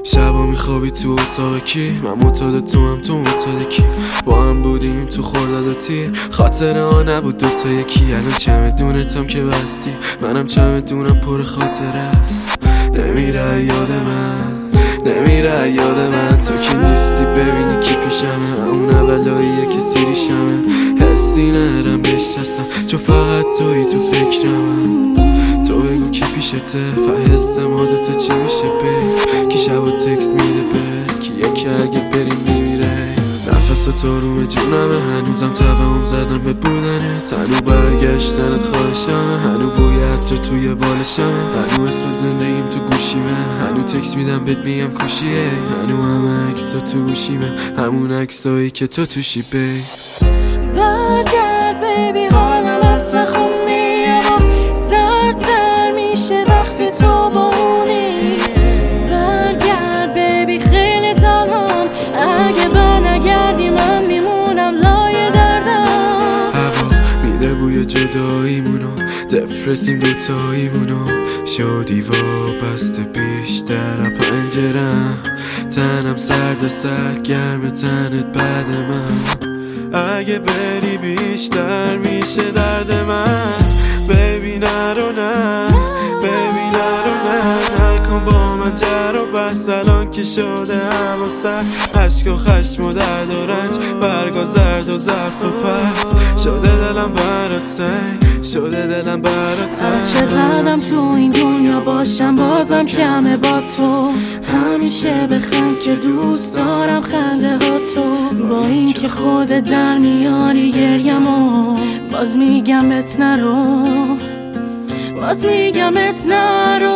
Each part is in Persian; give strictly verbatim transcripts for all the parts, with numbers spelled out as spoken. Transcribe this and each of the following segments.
شبا میخوابی تو اتاق کی؟ من معتاد تو هم تو معتاد کی؟ با هم بودیم تو خورداد و تیر، خاطره ها نبود دوتا یکی. الان چمدونتم که بستی، منم چمدونم پر خاطره است. نمیره یاد من، نمیره یاد من، تو که نیستی ببینی کی پیشمه. اون اولاییه که سیریشمه، حسی ندارم بشناسم چون فقط توی تو فکرمم. تو بگو کی پیشته و حس ما دوتا چی میشه بی؟ کی شبا تکست میده بهت، کی یکی اگه بریم میمیره. نفس تو روم جونمه، هنوزم توهم زدم به بودنت. هنو برگشتنت خواهشمه، هنو بویت تو توی بالشمه، هنو اسم زندگیم تو گوشیمه. هنو تکست میدم بهت میگم کوشیه، هنو همه عکسا تو گوشیمه، همون عکسایی که تو توشی بی. برگرد بیبی، حالم اصلا خوب میاد، سردتر میشه وقتی تو با اونی. برگرد بیبی، خیلی تنهام، اگه برنگردی من میمونم لای دردم. هوا میده بوی جداییمونو، دپرسیم دوتاییمونو، شدی وابسته بیشتر پنجرم. تنم سرد و سرد گرم تنت بعد من، اگه بری بیشتر میشه درد من. بیبی نرو نه، بیبی نرو نه، نکن با من جر و بس. الان که شده هوا سرد، عشق و خشم و درد و رنج، برگا زرد و ظرف و پرد. شده دلم برات تنگ، شده دلم برات تنگ. چقدرم تو این دنیا باشم بازم کمه با تو، همیشه بخند که دوست دارم خنده ها تو. با این که خودت در میاری گریمو، باز میگم بهت نرو، باز میگم بهت نرو.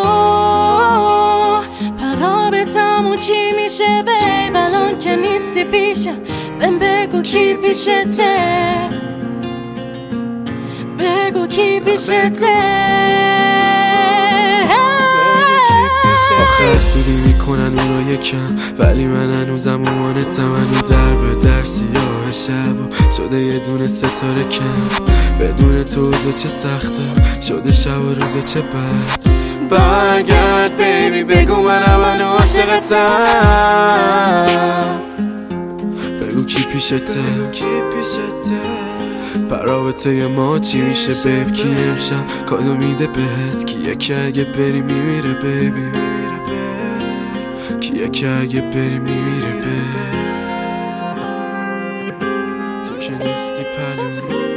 پرابطمون چی میشه بیب، الان که نیستی پیشم، بهم بگو کی پیشته، بگو کی پیشته. آخر سودی میکنن اونا یکم، ولی من هنوزم اومانتم. هنو در به در سیاه شب شده یه دونه ستاره کم. بدون تو روزا چه سخته، شده شب و روزا چه بد. برگرد بیبی، بگو منم منو عاشقتم. بگو کی پیشته، کی پیشته. برابطه ما چی میشه بیب، کی امشب کادو میده بهت، کیه که اگه بری میمیره بیبی، کیه که اگه بری میمیره بیب. تو که نیستی پلو